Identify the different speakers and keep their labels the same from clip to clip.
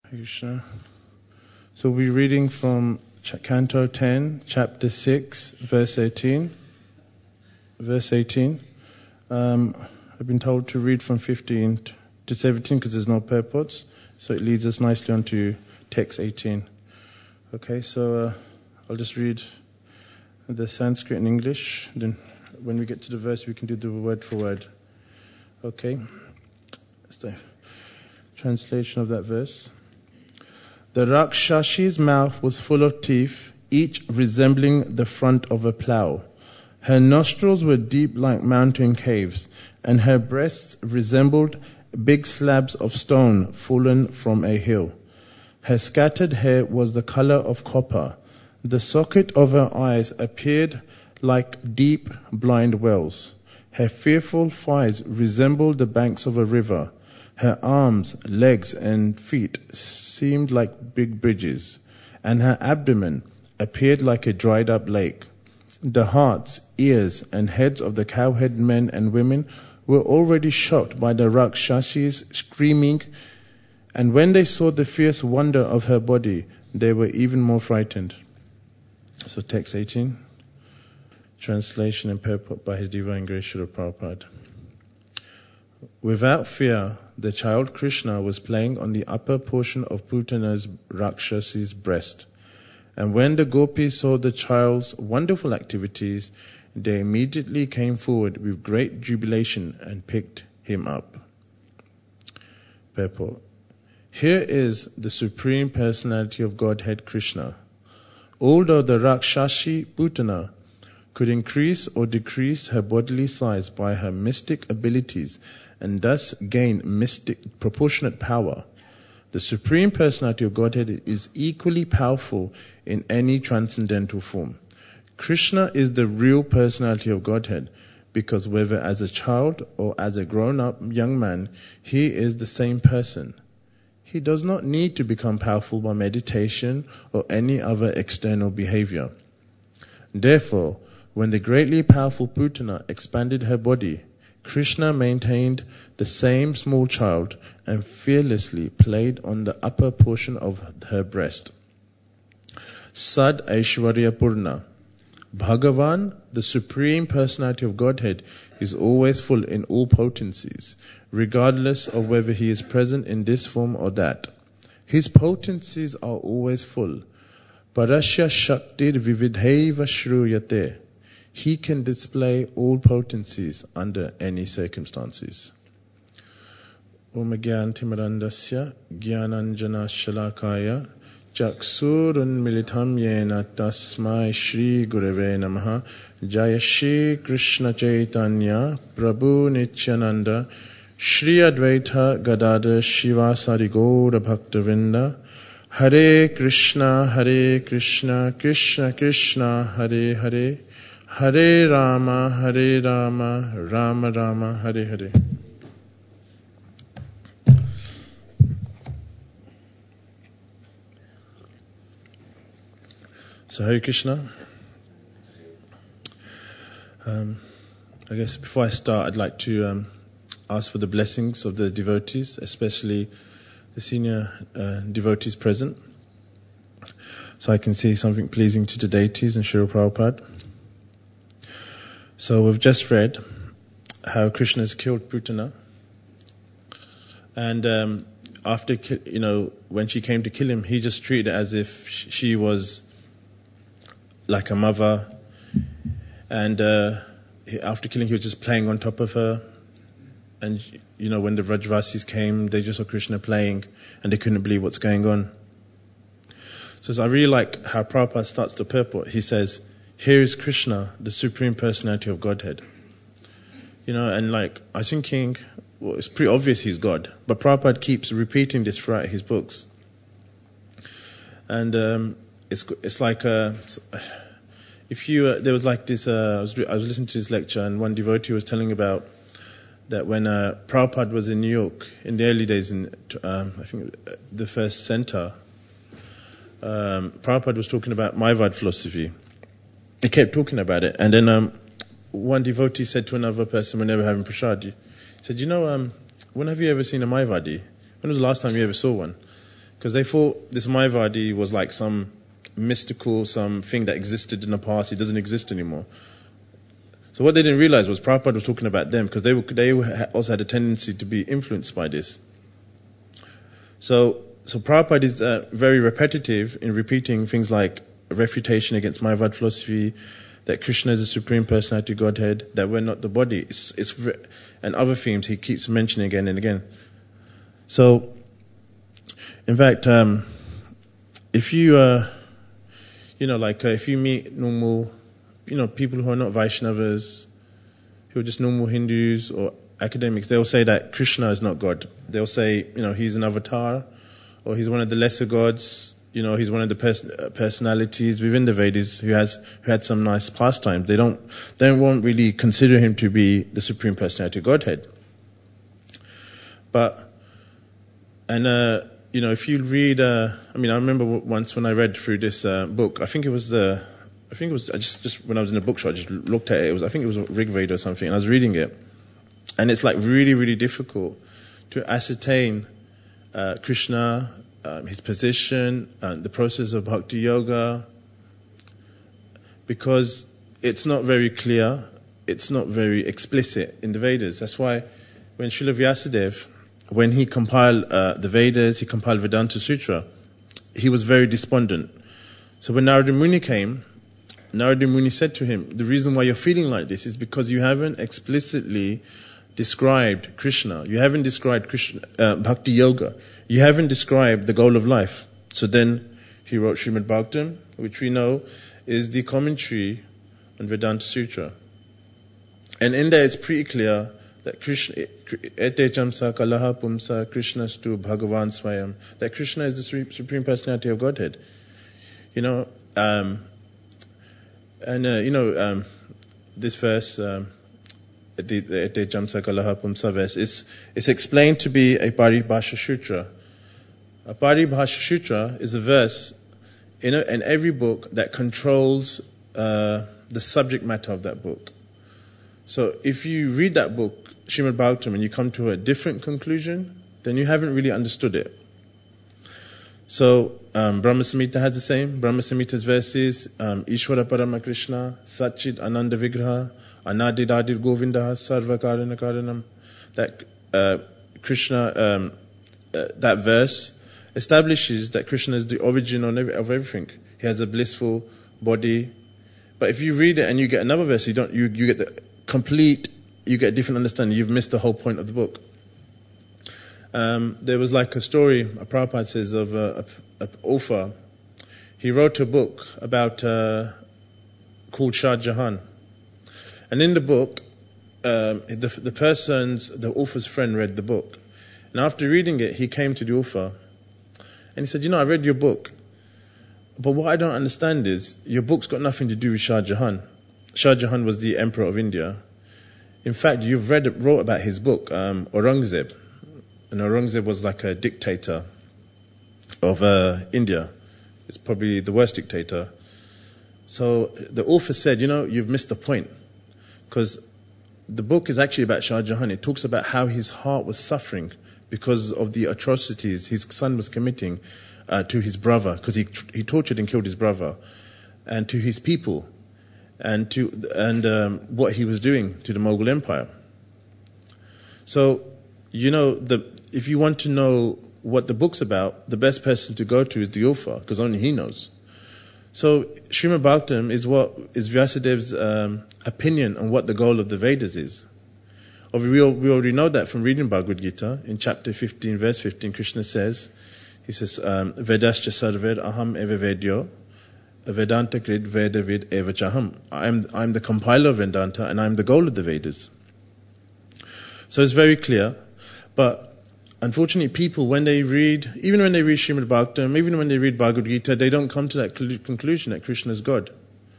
Speaker 1: Krishna. So we're reading from Canto 10, Chapter 6, Verse 18. Verse 18. I've been told to read from 15 to 17 because there's no purports. So it leads us nicely on to text 18. Okay, so I'll just read the Sanskrit and English. Then when we get to the verse, we can do the word for word. Okay. That's the translation of that verse. The Rakshashi's mouth was full of teeth, each resembling the front of a plough. Her nostrils were deep like mountain caves, and her breasts resembled big slabs of stone fallen from a hill. Her scattered hair was the color of copper. The socket of her eyes appeared like deep, blind wells. Her fearful thighs resembled the banks of a river. Her arms, legs, and feet seemed like big bridges, and her abdomen appeared like a dried-up lake. The hearts, ears, and heads of the cowherd men and women were already shocked by the Rakshashi's screaming, and when they saw the fierce wonder of her body, they were even more frightened. So text 18, translation and purport by His Divine Grace Srila Prabhupada. Without fear, the child Krishna was playing on the upper portion of Putana's Rakshasi's breast. And when the gopis saw the child's wonderful activities, they immediately came forward with great jubilation and picked him up. Purport. Here is the Supreme Personality of Godhead Krishna. Although the Rakshasi Putana could increase or decrease her bodily size by her mystic abilities and thus gain mystic proportionate power, the Supreme Personality of Godhead is equally powerful in any transcendental form. Krishna is the real personality of Godhead because whether as a child or as a grown-up young man, he is the same person. He does not need to become powerful by meditation or any other external behavior. Therefore, when the greatly powerful Putana expanded her body, Krishna maintained the same small child and fearlessly played on the upper portion of her breast. Sad Aishwarya Purna. Bhagavan, the Supreme Personality of Godhead, is always full in all potencies, regardless of whether he is present in this form or that. His potencies are always full. Parasya Shaktir Vividheva Shruyate. He can display all potencies under any circumstances. Om Gyantimarandasya Gyananjana Shalakaya Chaksurun Militam Yena Tasmai Shri Gurave Namaha Jaya Shri Krishna Chaitanya Prabhu Nityananda Shri Advaita Gadadhar Shivasari Gaura Bhaktavinda Hare Krishna Krishna Krishna Hare Hare Hare Rama, Rama Rama, Hare Hare. So Hare Krishna. I guess before I start, I'd like to ask for the blessings of the devotees, especially the senior devotees present, so I can say something pleasing to the deities and Srila Prabhupada. So we've just read how Krishna has killed Putana, and after when she came to kill him, he just treated her as if she was like a mother, and after killing, he was just playing on top of her. And when the Vrajavasis came, they just saw Krishna playing, and they couldn't believe what's going on. So I really like how Prabhupada starts the purport. He says, here is Krishna, the Supreme Personality of Godhead. And I was thinking, well, it's pretty obvious he's God, but Prabhupada keeps repeating this throughout his books. And it's like if you there was like this. I was listening to this lecture, and one devotee was telling about that when Prabhupada was in New York in the early days, in I think the first center, Prabhupada was talking about Mayavad philosophy. He kept talking about it, and then one devotee said to another person when they were having prasad, he said, when have you ever seen a Mayavadi? When was the last time you ever saw one? because they thought this Mayavadi was like some mystical, something that existed in the past. It doesn't exist anymore. So what they didn't realize was Prabhupada was talking about them, because they also had a tendency to be influenced by this. So Prabhupada is very repetitive in repeating things like a refutation against Mayavad philosophy, that Krishna is the Supreme Personality of Godhead, that we're not the body, and other themes he keeps mentioning again and again. So, in fact, if you, if you meet normal, people who are not Vaishnavas, who are just normal Hindus or academics, they'll say that Krishna is not God. They'll say, he's an avatar, or he's one of the lesser gods, he's one of the personalities within the Vedas who had some nice pastimes. They won't really consider him to be the Supreme Personality of Godhead. If you read, I remember once when I read through this book, I think it was just when I was in a bookshop, I just looked at it. I think it was Rig Veda or something, and I was reading it, and it's like really, really difficult to ascertain Krishna, his position, the process of bhakti yoga, because it's not very clear, it's not very explicit in the Vedas. That's why when Srila Vyasadeva, when he compiled the Vedas, he compiled Vedanta Sutra, he was very despondent. So when Narada Muni came, Narada Muni said to him, the reason why you're feeling like this is because you haven't explicitly described Krishna. You haven't described Krishna, Bhakti Yoga. You haven't described the goal of life. So then he wrote Srimad Bhagavatam, which we know is the commentary on Vedanta Sutra. And in there it's pretty clear that Krishna, Ete Chamsa Kalaha Pumsa Krishnastu Bhagavan Swayam, that Krishna is the Supreme Personality of Godhead. This verse, Ete Chamsa Kalaha Pumsa verse, it's explained to be a Paribhasha Sutra. A Paribhasha Sutra is a verse in every book that controls the subject matter of that book. So if you read that book, Srimad Bhagavatam, and you come to a different conclusion, then you haven't really understood it. So Brahma Samhita has the same. Brahma Samhita's verses, Ishvara Parama Krishna, Satchit Ananda Vigraha, Anadidadir Govinda, Sarva Karana Karanam. That Krishna, that verse establishes that Krishna is the origin of everything. He has a blissful body. But if you read it and you get another verse, you get the complete, you get a different understanding. You've missed the whole point of the book. There was like a story, a Prabhupada says, of an author. He wrote a book about called Shah Jahan. And in the book, the author's friend read the book. And after reading it, he came to the author and he said, I read your book, but what I don't understand is your book's got nothing to do with Shah Jahan. Shah Jahan was the emperor of India. In fact, you've wrote about his book, Aurangzeb. And Aurangzeb was like a dictator of India. It's probably the worst dictator. So the author said, you've missed the point. Because the book is actually about Shah Jahan. It talks about how his heart was suffering because of the atrocities his son was committing to his brother, because he tortured and killed his brother, and to his people, and what he was doing to the Mughal Empire. So, if you want to know what the book's about, the best person to go to is the author, because only he knows. So, Srimad Bhagavatam is Vyasadeva's opinion on what the goal of the Vedas is. We already know that from reading Bhagavad Gita. In chapter 15, verse 15, Krishna says, Vedascha sarver aham eva vedyo, Vedanta krid veda vid eva chaham. I'm the compiler of Vedanta, and I'm the goal of the Vedas. So it's very clear. But unfortunately, people, even when they read Srimad Bhagavatam, even when they read Bhagavad Gita, they don't come to that conclusion that Krishna is God.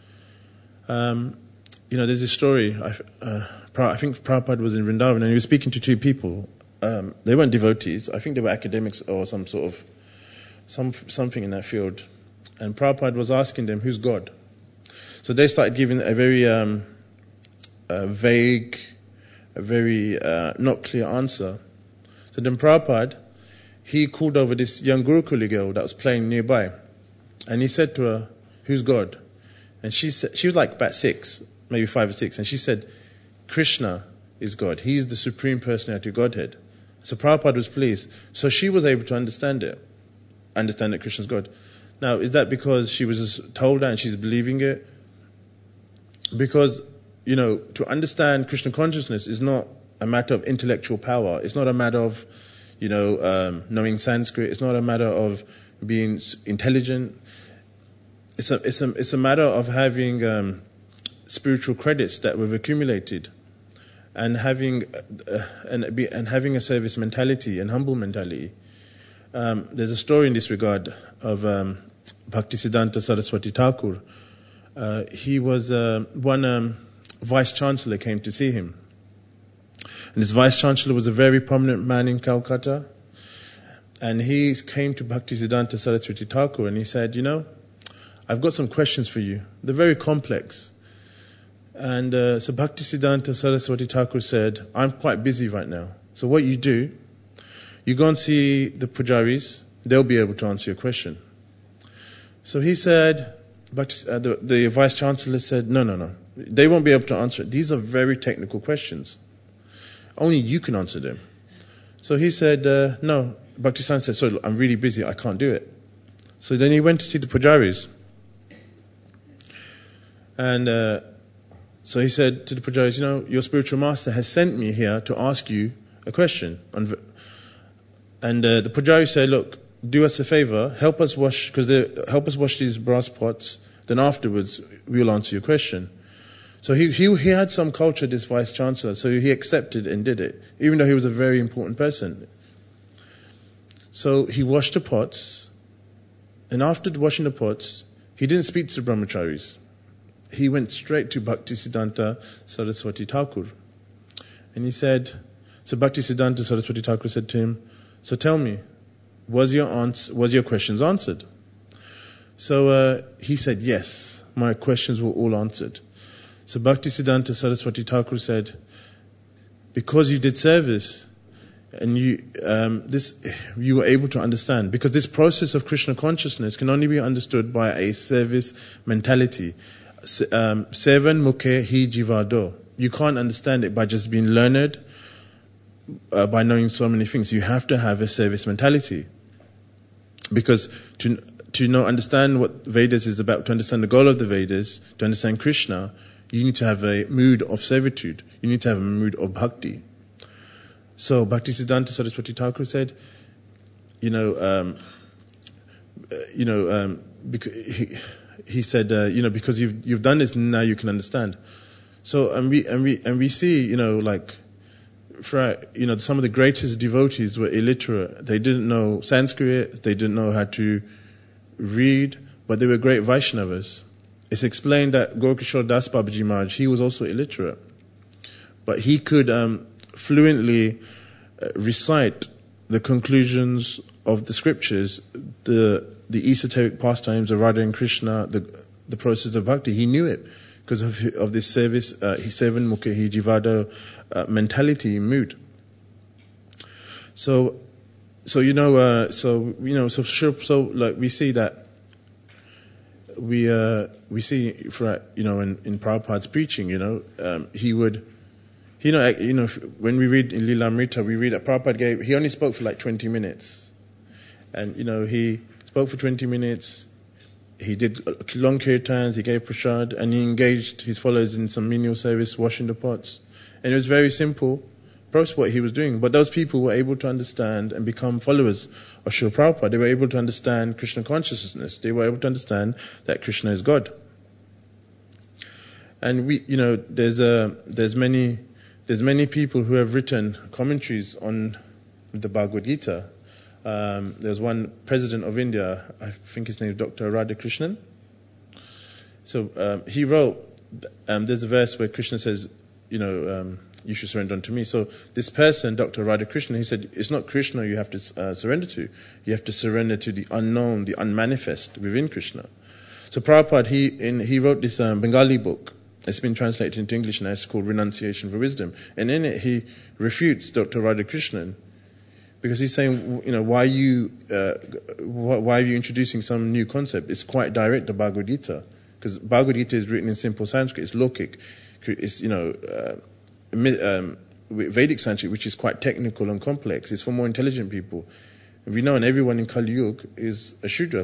Speaker 1: There's this story. I think Prabhupada was in Vrindavan, and he was speaking to two people. They weren't devotees. I think they were academics or some sort of something in that field. And Prabhupada was asking them, who's God? So they started giving a very vague, a very not clear answer. So then Prabhupada, he called over this young Gurukuli girl that was playing nearby. And he said to her, "Who's God?" And she said, she was like about 6, maybe 5 or 6. And she said, "Krishna is God. He is the Supreme Personality of Godhead." So Prabhupada was pleased. So she was able to understand that Krishna is God. Now, is that because she was just told that and she's believing it? Because, to understand Krishna consciousness is not a matter of intellectual power. It's not a matter of, knowing Sanskrit. It's not a matter of being intelligent. It's a matter of having spiritual credits that we've accumulated, and having having a service mentality and humble mentality. There's a story in this regard of Bhaktisiddhanta Saraswati Thakur. He was one vice chancellor came to see him, and this vice chancellor was a very prominent man in Calcutta. And he came to Bhaktisiddhanta Saraswati Thakur and he said, "I've got some questions for you. They're very complex." And so Bhaktisiddhanta Saraswati Thakur said, "I'm quite busy right now. So what you do, you go and see the pujaris. They'll be able to answer your question." So he said, the vice chancellor said, No. They won't be able to answer it. These are very technical questions. Only you can answer them. So he said, no. Bhaktisiddhanta said, "So I'm really busy. I can't do it." So then he went to see the pujaris. And so he said to the pujaris, "Your spiritual master has sent me here to ask you a question." And the pujari said, "Look, do us a favor, help us wash these brass pots. Then afterwards, we'll answer your question." So he had some culture, this vice chancellor. So he accepted and did it, even though he was a very important person. So he washed the pots, and after washing the pots, he didn't speak to the brahmacharis. He went straight to Bhaktisiddhanta Saraswati Thakur. And he said, so Bhaktisiddhanta Saraswati Thakur said to him, "So tell me, was your questions answered?" So he said, "Yes, my questions were all answered." So Bhaktisiddhanta Saraswati Thakur said, "Because you did service, and you were able to understand, because this process of Krishna consciousness can only be understood by a service mentality. Sevan mukhe hi jivado. You can't understand it by just being learned, by knowing so many things. You have to have a service mentality, because to understand what Vedas is about, to understand the goal of the Vedas, to understand Krishna, you need to have a mood of servitude. You need to have a mood of bhakti." So Bhaktisiddhanta Saraswati Thakur said, he said, because you've done this, now you can understand. So and we see, some of the greatest devotees were illiterate. They didn't know Sanskrit. They didn't know how to read, but they were great Vaishnavas. It's explained that Gorkishore Das Babaji Maharaj, he was also illiterate, but he could fluently recite the conclusions of the scriptures, the esoteric pastimes of Radha and Krishna, the process of bhakti. He knew it because of this service, seven mukha hi jivado mentality, mood. So we see that we see for in Prabhupada's preaching, he would. When we read in Lilamrita, we read that Prabhupada he only spoke for like 20 minutes. And, he spoke for 20 minutes, he did long kirtans, he gave prasad, and he engaged his followers in some menial service, washing the pots. And it was very simple, process what he was doing. But those people were able to understand and become followers of Srila Prabhupada. They were able to understand Krishna consciousness. They were able to understand that Krishna is God. And there's many people who have written commentaries on the Bhagavad Gita. There's one president of India, I think his name is Dr. Radhakrishnan. So he wrote, there's a verse where Krishna says, you should surrender unto me. So this person, Dr. Radhakrishnan, he said, it's not Krishna you have to surrender to. You have to surrender to the unknown, the unmanifest within Krishna. So Prabhupada, he wrote this Bengali book. It's been translated into English now. It's called Renunciation for Wisdom. And in it, he refutes Dr. Radhakrishnan Because he's saying, why are you introducing some new concept? It's quite direct, the Bhagavad Gita. Because Bhagavad Gita is written in simple Sanskrit. It's lokic. It's, Vedic Sanskrit, which is quite technical and complex. It's for more intelligent people. And we know, and everyone in Kali Yuga is a Shudra. I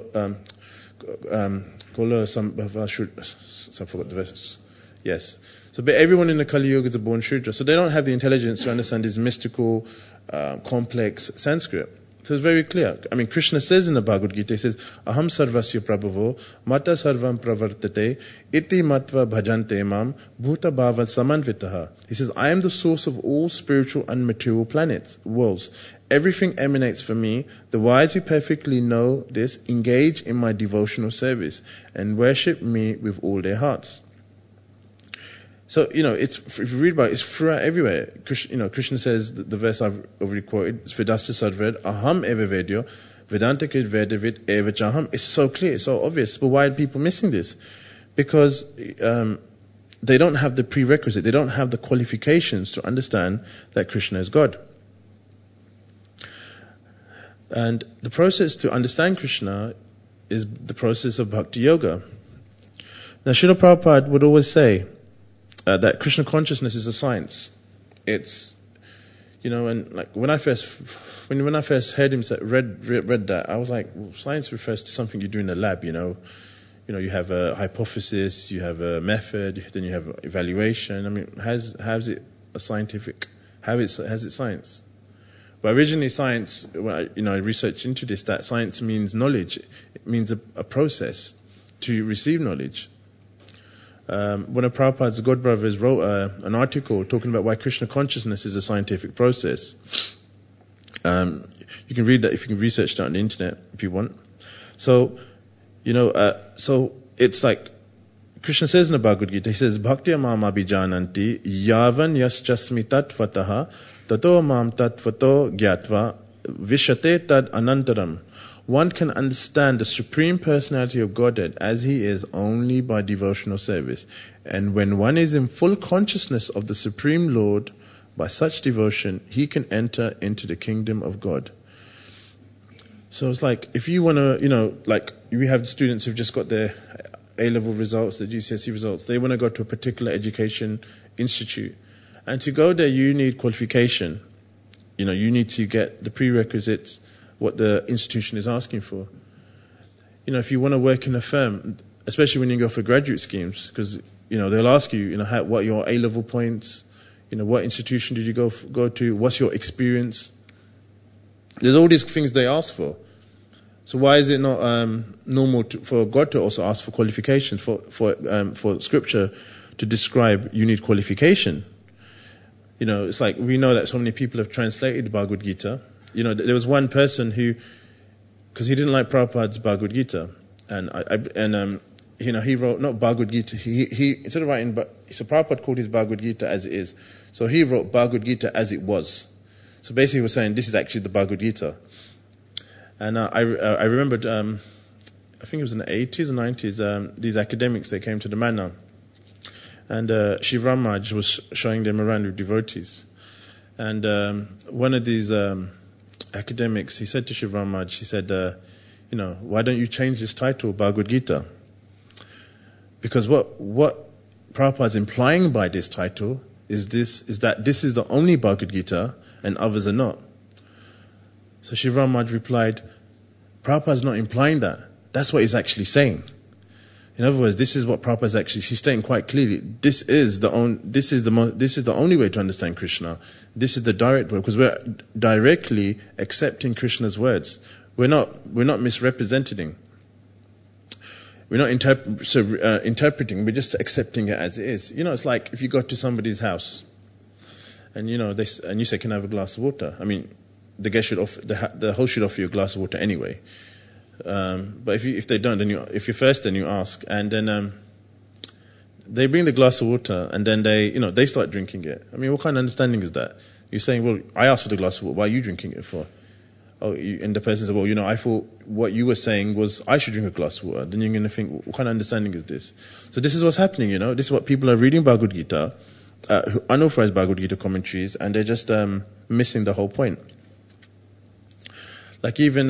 Speaker 1: forgot the verse. Yes. So, but everyone in the Kali Yuga is a born Shudra. So they don't have the intelligence to understand this mystical, complex Sanskrit. So it's very clear. I mean, Krishna says in the Bhagavad Gita, he says, Aham sarvasya prabhavo, mata sarvam pravartate, iti matva bhajante mam, bhuta bhava samanvitaha. He says, I am the source of all spiritual and material planets, worlds. Everything emanates from me. The wise who perfectly know this engage in my devotional service and worship me with all their hearts. So, if you read about it, it's throughout everywhere. Krishna says, the verse I've already quoted, Vedasta Sadved, Aham eva vedyo, Vedanta kid vedavid eva chaham. It's so clear, it's so obvious. But why are people missing this? Because they don't have the prerequisite, they don't have the qualifications to understand that Krishna is God. And the process to understand Krishna is the process of Bhakti Yoga. Now, Srila Prabhupada would always say, that Krishna consciousness is a science. It's, and like when I first heard him read that, I was like, well, science refers to something you do in the lab. You have a hypothesis, you have a method, then you have evaluation. I mean, has it a scientific? Has it science? But originally, science, I researched into this, that science means knowledge. It means a process to receive knowledge. One of Prabhupada's God brothers wrote an article talking about why Krishna consciousness is a scientific process. You can read that if you can research that on the internet if you want. So, so it's like Krishna says in the Bhagavad Gita, he says, Bhaktya mam abhijananti yavan yaschasmi tatvataha tato mam tatvato gyatva vishate tad anantaram. One can understand the Supreme Personality of Godhead as He is only by devotional service. And when one is in full consciousness of the Supreme Lord, by such devotion, he can enter into the kingdom of God. So it's like, if you want to, like we have students who've just got their A-level results, their GCSE results, they want to go to a particular education institute. And to go there, you need qualification. You need to get the prerequisites, what the institution is asking for. If you want to work in a firm, especially when you go for graduate schemes, because, they'll ask you, what are your A-level points, what institution did you go to, what's your experience. There's all these things they ask for. So why is it not normal for God to also ask for qualifications, for Scripture to describe you need qualification? It's like we know that so many people have translated the Bhagavad Gita. There was one person who, because he didn't like Prabhupada's Bhagavad Gita, and he wrote not Bhagavad Gita. He instead of writing, so Prabhupada called his Bhagavad Gita as it is. So he wrote Bhagavad Gita as it was. So basically, he was saying this is actually the Bhagavad Gita. And I remembered, I think it was in the 80s or 90s. These academics, they came to the manor, and Shiv Ramaj was showing them around with devotees. And one of these academics, he said to Shiv Ramaj, he said, why don't you change this title, Bhagavad Gita? Because what Prabhupada's implying by this title is that this is the only Bhagavad Gita and others are not. So Shiv Ramaj replied, Prabhupada's not implying that. That's what he's actually saying. In other words, this is what Prabhupada's actually, he's stating quite clearly, this is the only way to understand Krishna. This is the direct way, because we're directly accepting Krishna's words. We're not misrepresenting. We're not interpreting, we're just accepting it as it is. It's like if you go to somebody's house and and you say, can I have a glass of water? I mean, the guest should offer, the host should offer you a glass of water anyway. But if they don't, then if you're first, then you ask, and then they bring the glass of water, and then they start drinking it. I mean, what kind of understanding is that? You're saying, well, I asked for the glass of water. Why are you drinking it for? And the person says, well, I thought what you were saying was I should drink a glass of water. Then you're going to think, what kind of understanding is this? So this is what's happening. This is what people are reading Bhagavad Gita, unauthorized Bhagavad Gita commentaries, and they're just missing the whole point. Like even,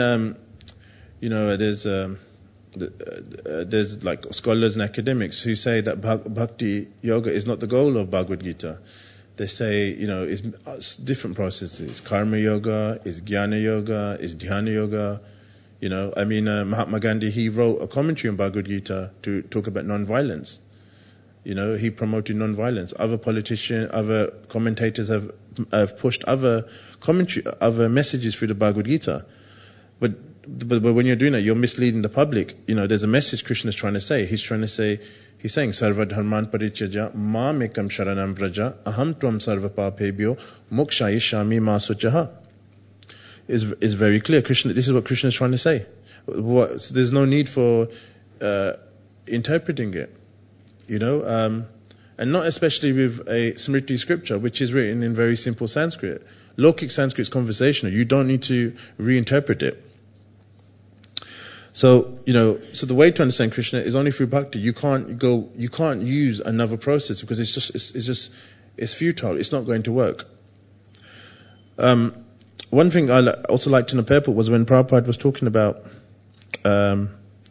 Speaker 1: there's like scholars and academics who say that bhakti yoga is not the goal of Bhagavad Gita. They say, it's different processes. Karma yoga, is jnana yoga, is dhyana yoga. Mahatma Gandhi, he wrote a commentary on Bhagavad Gita to talk about non-violence. He promoted non-violence. Other politicians, other commentators have pushed other messages through the Bhagavad Gita. But when you're doing that, you're misleading the public. There's a message Krishna is trying to say. He's saying, Sarva dharman parichaja, ma mekam sharanam vraja, aham tvam sarva papebhyo, mokshayishami ma suchaha. Is very clear. This is what Krishna is trying to say. There's no need for interpreting it. And not especially with a Smriti scripture, which is written in very simple Sanskrit. Lokik Sanskrit is conversational. You don't need to reinterpret it. So the way to understand Krishna is only through bhakti. You can't use another process because it's futile. It's not going to work. One thing I also liked in the purport was when Prabhupada was talking about, when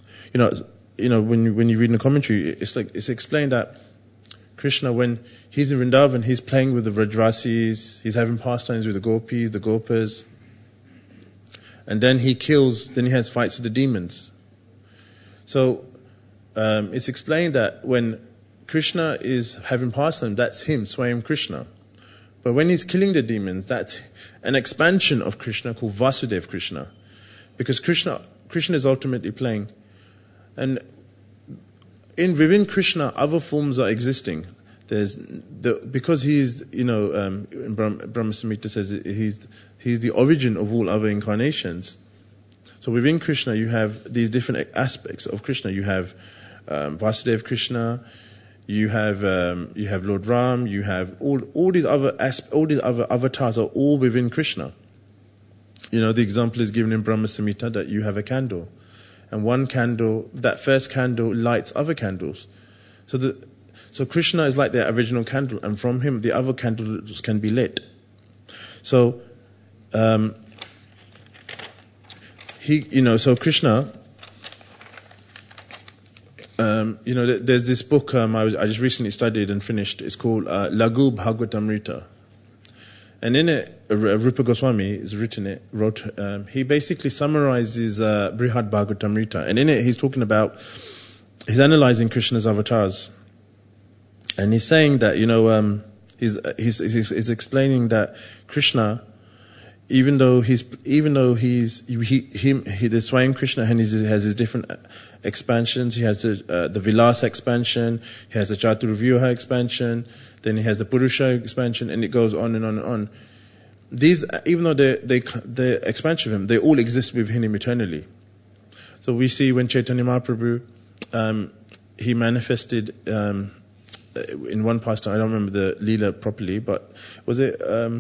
Speaker 1: you read in the commentary, it's explained that Krishna, when he's in Vrindavan, he's playing with the Vrajvasis, he's having pastimes with the gopis, the gopas, and then he has fights with the demons. So it's explained that when Krishna is having pastime, that's him, Swayam Krishna. But when he's killing the demons, that's an expansion of Krishna called Vasudev Krishna. Because Krishna is ultimately playing. And within Krishna, other forms are existing. Because he's, Brahma Samhita says he's the origin of all other incarnations. So within Krishna, you have these different aspects of Krishna. You have Vasudev Krishna. You have Lord Ram. You have all these other avatars are all within Krishna. The example is given in Brahma Samhita that you have a candle, and one candle, that first candle lights other candles. So Krishna is like the original candle, and from him the other candles can be lit. So so Krishna. There's this book I just recently studied and finished. It's called Laghu Bhagavatamrita, and in it, Rupa Goswami wrote. He basically summarizes Brihad Bhagavatamrita, and in it he's analyzing Krishna's avatars, and he's saying that he's explaining that Krishna, even though the Swayam Krishna has his different expansions. He has the Vilasa expansion, he has the Chaturvyuha expansion, then he has the Purusha expansion, and it goes on and on and on. These, even though the expansion of him, they all exist within him eternally. So we see when Chaitanya Mahaprabhu, he manifested in one pastime. I don't remember the Leela properly, but was it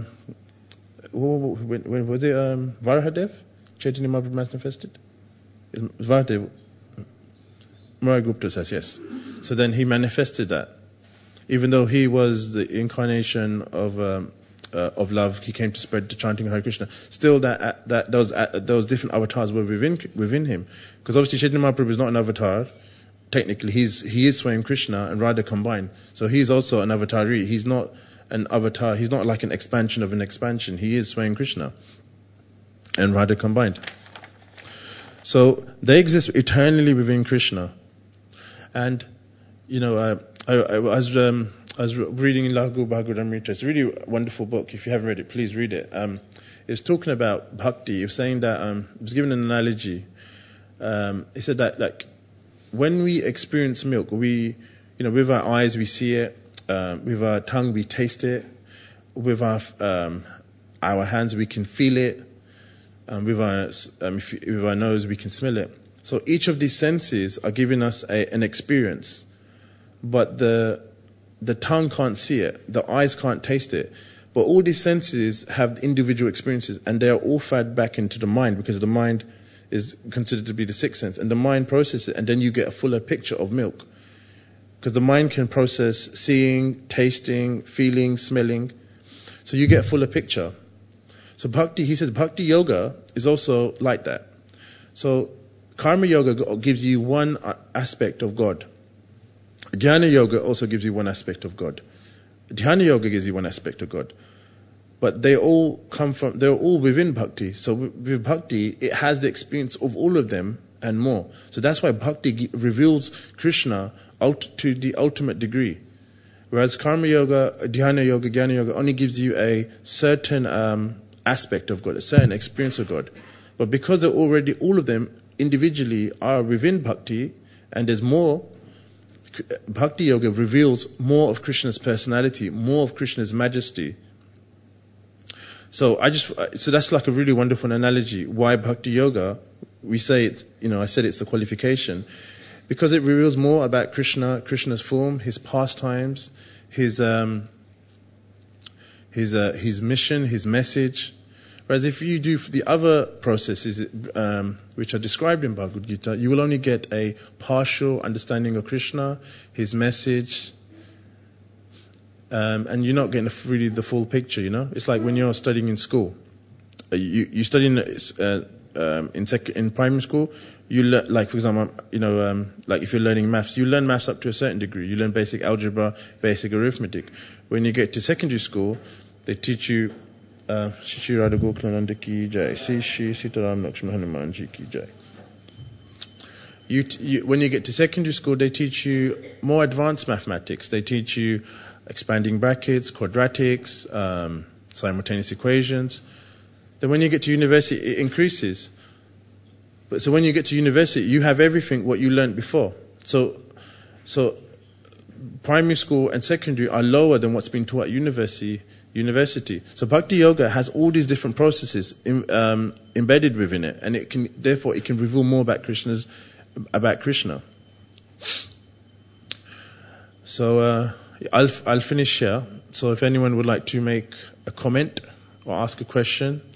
Speaker 1: Varahadev? Chaitanya Mahaprabhu manifested? It was Varahadev. Murari Gupta says yes. So then he manifested that, even though he was the incarnation of love. He came to spread the chanting of Hare Krishna. Still, those different avatars were within him, because obviously Chaitanya Mahaprabhu is not an avatar. Technically, he is Swayam Krishna and Radha combined. So he's also an avatari. He's not an avatar. He's not like an expansion of an expansion. He is Swayam Krishna and Radha combined. So they exist eternally within Krishna. And, I was reading in Laghu Bhagavatamrita. It's a really wonderful book. If you haven't read it, please read it. It's talking about bhakti. It was saying that, it was given an analogy. It said that, like, when we experience milk, with our eyes we see it, with our tongue we taste it, with our hands we can feel it, with our nose we can smell it. So each of these senses are giving us an experience, but the tongue can't see it, the eyes can't taste it. But all these senses have individual experiences, and they are all fed back into the mind, because the mind is considered to be the sixth sense, and the mind processes it, and then you get a fuller picture of milk. Because the mind can process seeing, tasting, feeling, smelling, so you get a fuller picture. So he says bhakti yoga is also like that. So karma yoga gives you one aspect of God. Jnana yoga also gives you one aspect of God. Dhyana yoga gives you one aspect of God. But they're all within bhakti. So with bhakti, it has the experience of all of them and more. So that's why bhakti reveals Krishna to the ultimate degree. Whereas karma yoga, dhyana yoga, jnana yoga only gives you a certain aspect of God, a certain experience of God. But because they're already, all of them individually are within bhakti, and there's more, bhakti yoga reveals more of Krishna's personality, more of Krishna's majesty. So that's like a really wonderful analogy. Why bhakti yoga? We say it, I said it's the qualification, because it reveals more about Krishna, Krishna's form, his pastimes, his mission, his message. Whereas if you do the other processes, which are described in Bhagavad Gita, you will only get a partial understanding of Krishna, his message, and you're not getting really the full picture. It's like when you're studying in school. You study in primary school. You learn, like for example, like if you're learning maths, you learn maths up to a certain degree. You learn basic algebra, basic arithmetic. When you get to secondary school, they teach you Shri Radha Gokulananda ki jai, Shri Sitaram Lakshmana Hanuman ji ki jai. When you get to secondary school, they teach you more advanced mathematics. They teach you expanding brackets, quadratics, simultaneous equations. Then when you get to university, it increases. But so when you get to university, you have everything what you learned before. So primary school and secondary are lower than what's been taught at university. So bhakti yoga has all these different processes embedded within it, and it can reveal more about Krishna. So I'll finish here. So if anyone would like to make a comment or ask a question,